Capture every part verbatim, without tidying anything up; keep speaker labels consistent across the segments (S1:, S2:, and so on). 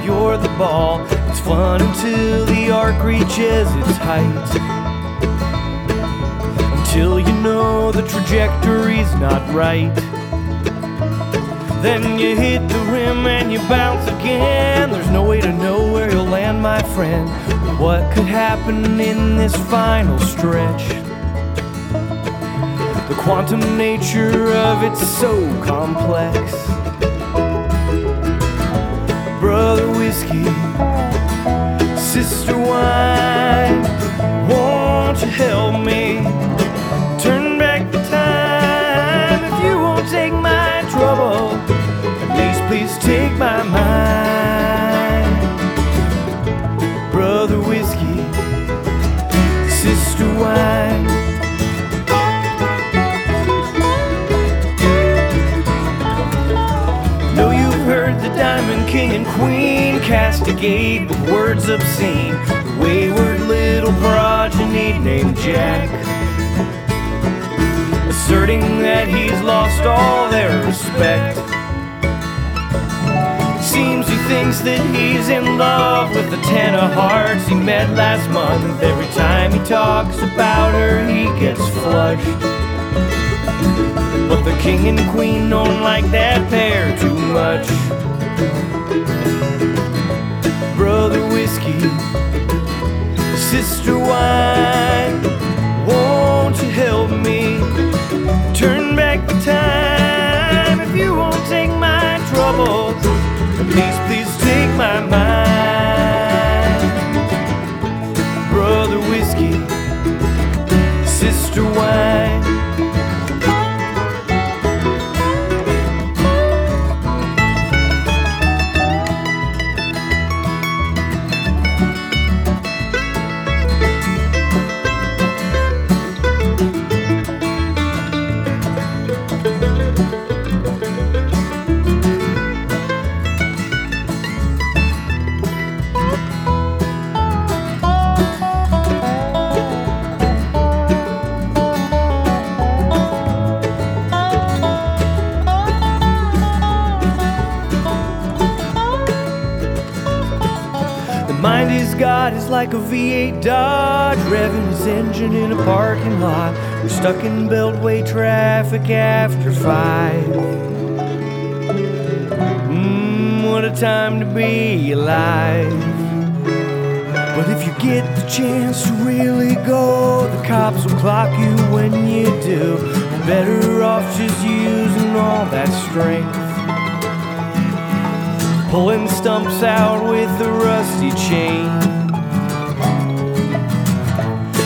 S1: you're the ball. It's fun until the arc reaches its height, until you know the trajectory's not right. Then you hit the rim and you bounce again. There's no way to know where you'll land, my friend. What could happen in this final stretch? The quantum nature of it's so complex. Brother whiskey, sister wine, won't you help me turn back the time? If you won't take my trouble, at least please take my mind. Brother whiskey, sister wine. Know you've heard the Diamond King and Queen castigate with words obscene the wayward little progeny named Jack, asserting that he's lost all their respect. Seems he thinks that he's in love with the ten of hearts he met last month. Every time he talks about her, he gets flushed. But the king and queen don't like that pair too much. Brother whiskey, sister wine, won't you help me turn back the time? If you won't take my troubles, please, please take my mind. Brother whiskey, sister wine. The mind he's got is like a V eight Dodge, revving his engine in a parking lot. We're stuck in Beltway traffic after five. Mmm, what a time to be alive. But if you get the chance to really go, the cops will clock you when you do. You're better off just using all that strength, pulling stumps out with a rusty chain.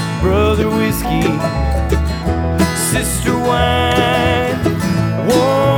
S1: Brother whiskey, sister wine, whoa.